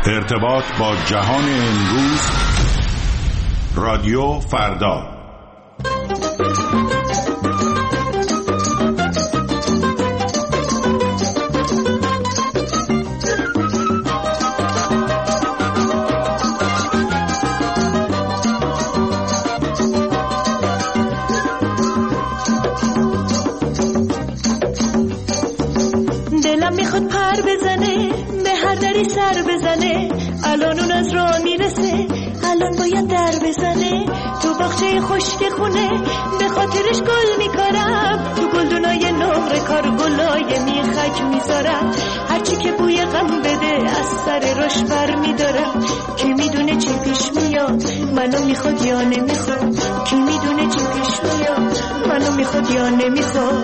ارتباط با جهان امروز، رادیو فردا. دلم میخواد پر بزنه، به هر دری سر بزنه، الان اون از راه میرسه، الان باید در بزنه. تو باغچه خشک خونه به خاطرش گل میکارم، تو گلدونای نقره کار گلای میخک میذارم. هرچی که بوی غم بده از سر رش بر میدارم. کی میدونه چی پیش میاد، منو میخواد یا نمیخواد. کی میدونه چی پیش میاد، منو میخواد یا نمیخواد.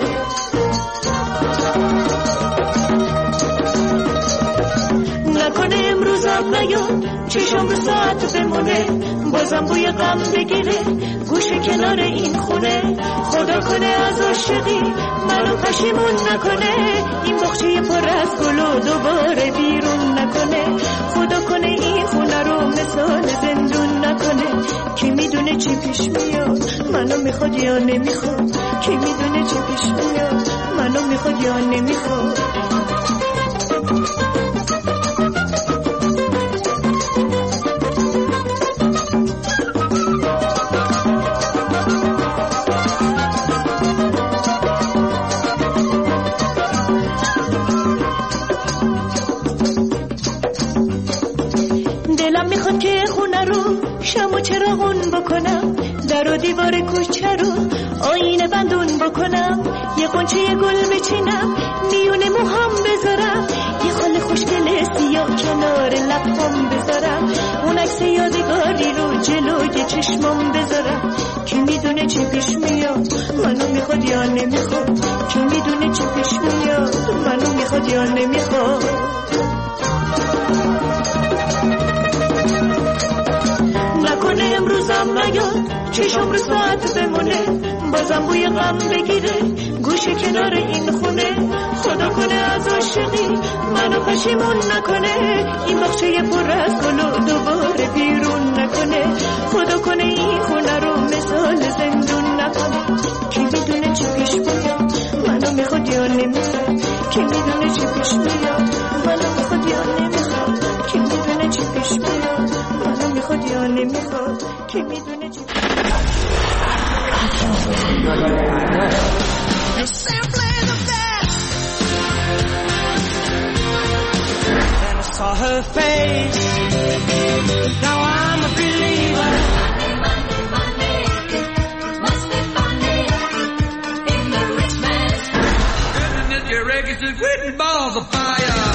نکنه امروز آب نیاد، چشم رو ساعت بمونه، بازم بوی غم بگیره گوش کنار این خونه. خدا کنه از عاشقی منو پشیمون نکنه، این باغچه پر از گلو دوباره بیرون نکنه. خدا کنه این خونه رو مثال زندون نکنه. کی میدونه چی پیش میاد، منو میخواد یا نمیخواد. کی میدونه چی پیش میاد، منو میخواد یا نمیخواد. دلم میخواد که خونه رو شم و چراغون بکنم، در و دیوار کوچه رو آینه بندون بکنم، یه قنچه گل بچینم میونه موهام بذارم، یه خال خوشگل سیاه کنار لبام بذارم، اون عکس یادگاری رو جلوی چشمام بذارم. کی میدونه چی پیش میاد، منو میخواد یا نمیخواد. کی میدونه چی پیش میاد، منو میخواد یا نمیخواد. نکنه امروزم نیاد، چشم رو ساعت بمونه، بازم بوی غم بگیره گوش کنار این خونه. خدا کنه از عاشقی منو پشیمون نکنه، این باغچه پر از گلو دوباره بیرون نکنه. خدا کنه این خونه رو مثال زندون نکنه. کی میدونه چی پیش میاد، منو میخواد یا نمیخواد. کی میدونه چی پیش میاد، منو میخواد یا نمیخواد. کی میدونه چی پیش میاد، منو میخواد یا نمیخواد. کی میدونه چی You're simply the best. Then I saw her face. Now I'm a believer. Money, it must be funny in the rich man's house. Isn't it your records written balls of fire?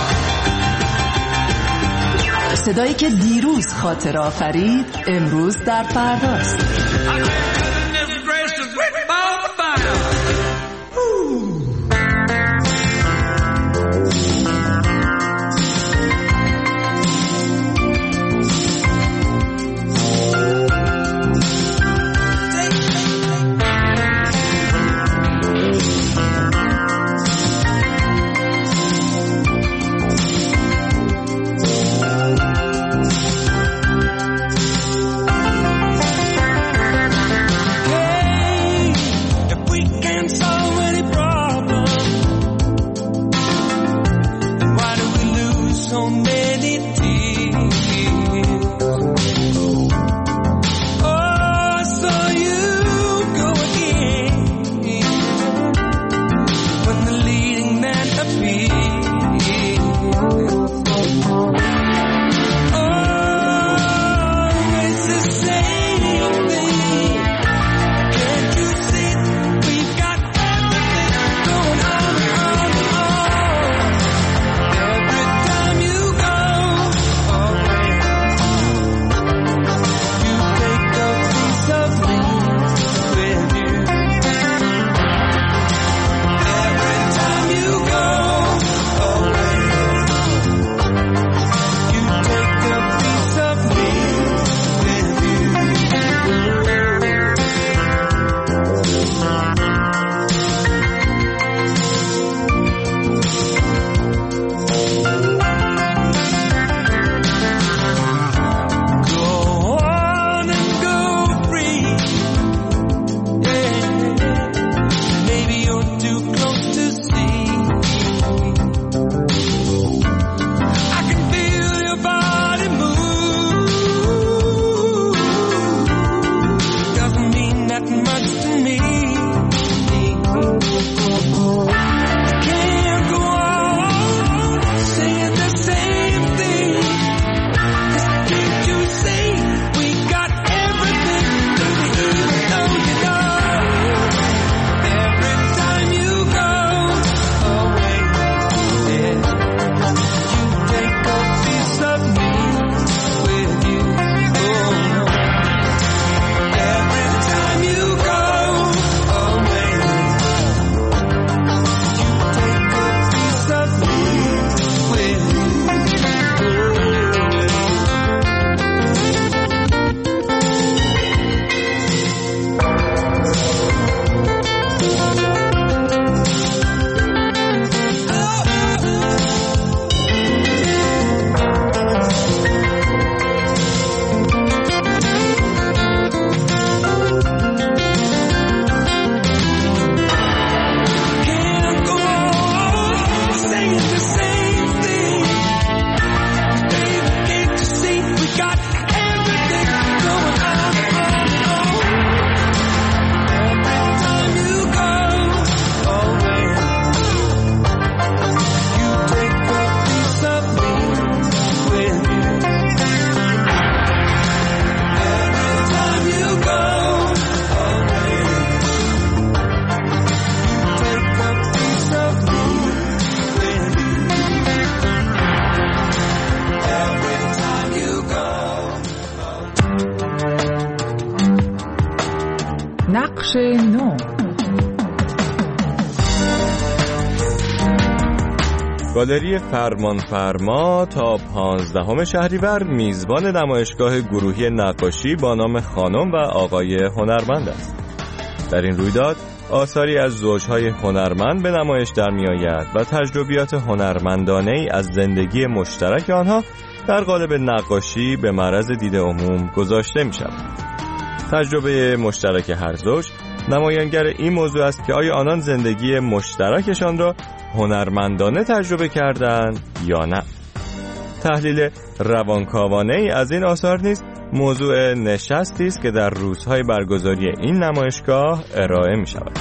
صدایی که دیروز خاطر آفرید امروز در فرداست. نقش نو. گالری فرمانفرما تا 15 شهریور میزبان نمایشگاه گروهی نقاشی با نام خانم و آقای هنرمند است. در این رویداد آثاری از زوجهای هنرمند به نمایش در می آید و تجربیات هنرمندانه‌ای از زندگی مشترک آنها در قالب نقاشی به معرض دید عموم گذاشته می شود. تجربه مشترک هر زوج نمایانگر این موضوع است که آیا آنان زندگی مشترکشان را هنرمندانه تجربه کردند یا نه. تحلیل روانکاوانه‌ای از این آثار نیز موضوع نشستی است که در روزهای برگزاری این نمایشگاه ارائه می شود.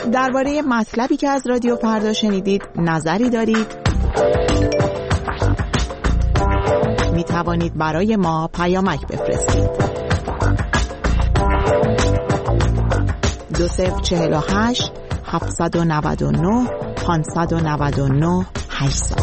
درباره مطلبی که از رادیو فردا شنیدید نظری دارید؟ می توانید برای ما پیامک بفرستید. 2048 799 599 800.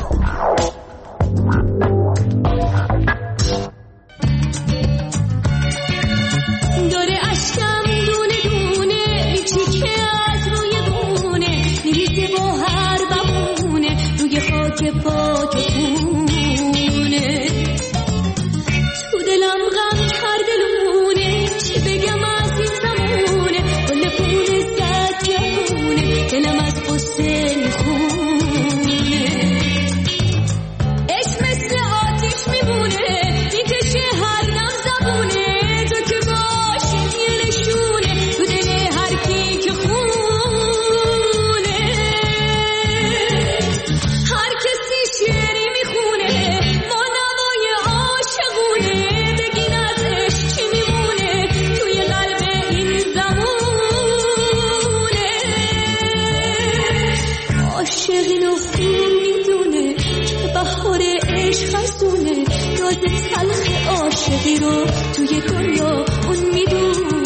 عاشقی رو توی دنیا اون میدونه.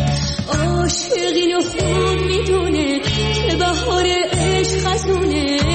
عاشقینو خوب میدونه که بهار عشق خزونه.